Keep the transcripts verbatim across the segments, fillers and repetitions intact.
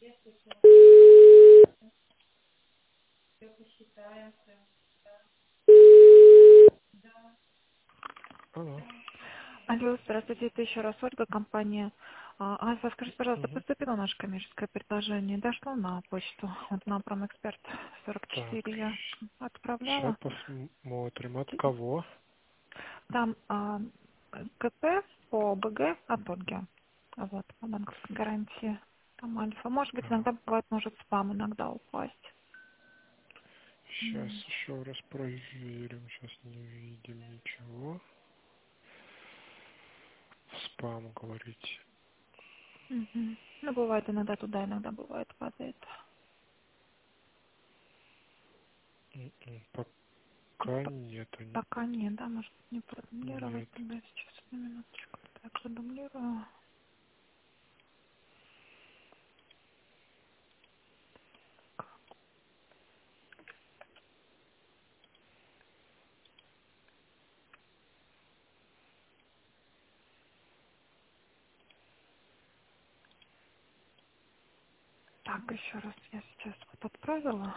Алло. Алло, здравствуйте, это еще раз Ольга, компания а, Альфа. Скажите, пожалуйста, Угу. поступило наше коммерческое предложение? Дошло на почту? Вот на Промэксперт сорок Так, четыре я сейчас отправляла. посмотрим. От кого? Там а, КП по БГ от Ольги. Вот, по банковской гарантии. Там Альфа. Может быть, Так, иногда бывает, может спам иногда упасть. сейчас М. еще раз проверим. Сейчас не видим ничего. Спам, говорите. Мгм. Ну, бывает иногда туда, иногда бывает падает. М-м, Пока нету. н- Пока нет, да, может не продублировать Нет. тогда сейчас одну минуточку. Так, продублирую. Так, еще раз я сейчас вот отправила.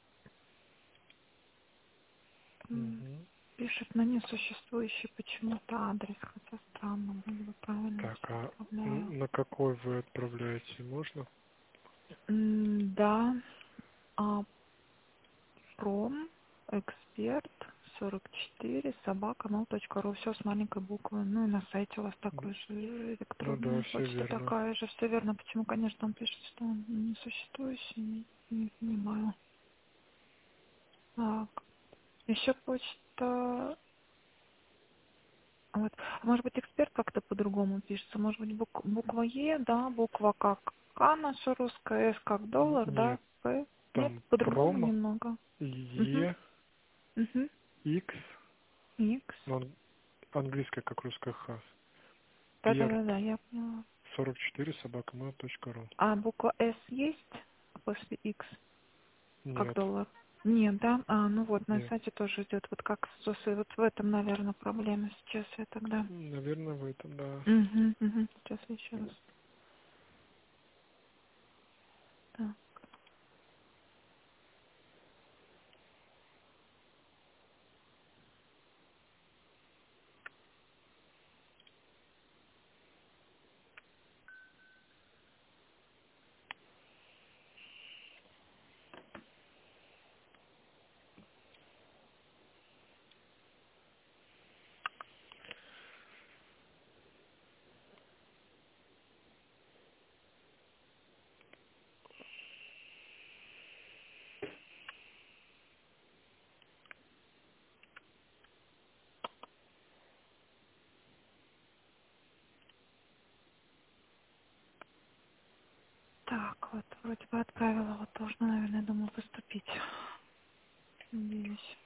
М, Угу. Пишет на несуществующий почему-то адрес, хотя странно, вроде бы правильно Так, все а отправляю. н- на какой вы отправляете? Можно? М, Да, а пром эксперт сорок четыре собака mail точка ру, все с маленькой буквы. Ну и на сайте у вас М, такой же Ну да, электронная все почта верно. такая же, все верно. Почему, конечно, он пишет, что он несуществующий, не, не понимаю. Так, еще почта. Вот. А может быть, эксперт как-то по-другому пишется? Может быть, бук- буква Е, да, буква как К наша русская, С как Н- доллар, да, Нет, П. Нет, там по-другому промо, немного. Угу, Е, угу. X, Икс. ну, ан- английская, как русская Х. Перт Да-да-да, я поняла. сорок четыре собака mail точка ру. А буква С есть после Икс, как Нет, доллар? Нет, да? А, ну вот, на нет. сайте тоже идет, вот как с СОСой. Вот в этом, наверное, проблема сейчас я тогда. Наверное, в этом, да. Угу, угу. Сейчас еще раз. Так. Так, вот, вроде бы отправила, вот должна, наверное, думаю, поступить. Надеюсь.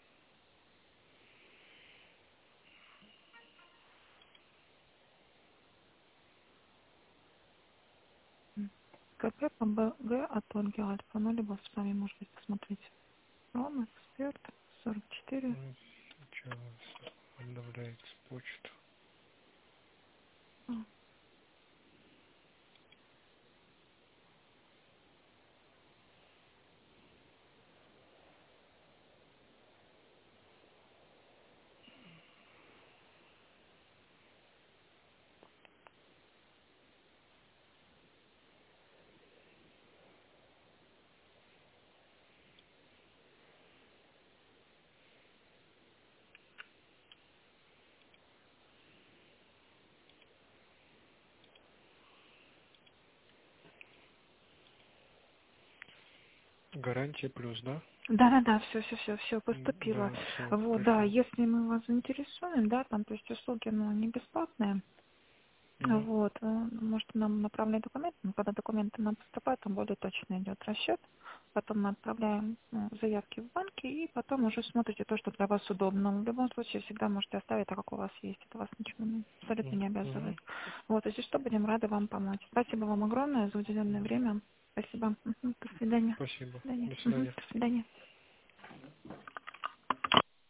М. КП по БГ от Ольги Альфа, ну, либо в спаме, может быть, посмотрите. Ром, эксперт, сорок четыре. Ну, сейчас обновляется почта. А, Гарантия плюс, да? Да-да-да, все, все, все, все М, поступило. Да, все, Вот, да, спасибо. если мы вас заинтересуем, да, там, то есть услуги, ну, не бесплатные. Мгм, Вот, э, можете нам направлять документы, но когда документы нам поступают, там более точно идет расчет. Потом мы отправляем ну, заявки в банки, и потом уже смотрите то, что для вас удобно. В любом случае, всегда можете оставить так, как у вас есть. Это вас ничего не- абсолютно м, не обязывает. мгм. Вот, если что, будем рады вам помочь. Спасибо вам огромное за уделенное время. Спасибо. Мгм. До свидания. Спасибо. До свидания. До Мгм. свидания. До свидания.